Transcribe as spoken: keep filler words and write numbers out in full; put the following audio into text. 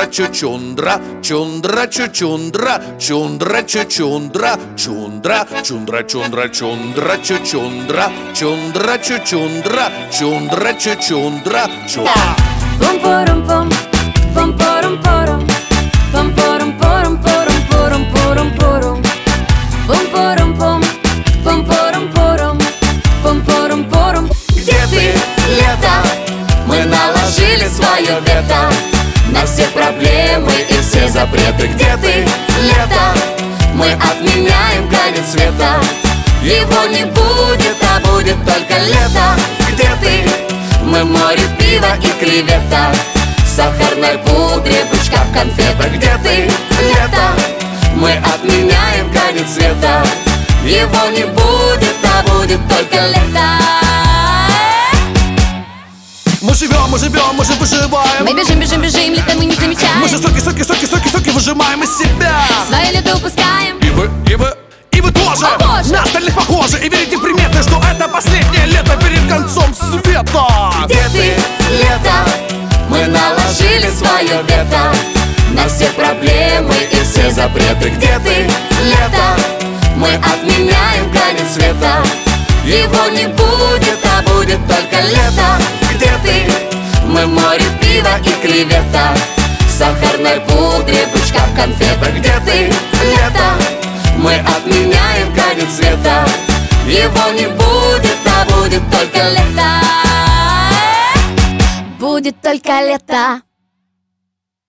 чундра, чучундра, чундра, чучундра, чундра, чучундра, чундра, чундра, чундра, чундра, чучундра, чундра, чучундра, чундра, чучундра, чундра. Пум-порум-пум, пум-порум-порум, пум-порум-порум, порум-порум-порум-порум, пум-порум-пум, пум-порум-порум, пум-порум-порум. Где ты, лето? Мы наложили свое вето на все проблемы и все запреты. Где ты, лето? Мы отменяем конец света. Его не будет, а будет только лето. Где ты? Мы море пива и креветок, сахарной пудре, бычка в конфетах. Где ты, лето? Мы отменяем конец света. Его не будет, а будет только лето. Мы живем, мы живем, мы же выживаем. Мы бежим, бежим, бежим, лето мы не замечаем. Мы же соки, соки, соки, соки, соки выжимаем из себя. Свое лето упускаем. И вы, и вы, и вы тоже. О, Боже! На остальных похожи. И верите в приметы, что это последнее лето перед концом света. Где ты, лето? Мы наложили свое вето на все проблемы и все запреты. Где ты, лето? Мы отменяем конец света. Его не будет, а будет только лето. Где ты? Мы море пива и креветок, сахарной пудре, бычка в конфетах. Где ты, лето? Мы отменяем конец света. Его не будет, а будет только лето. Будет только лето.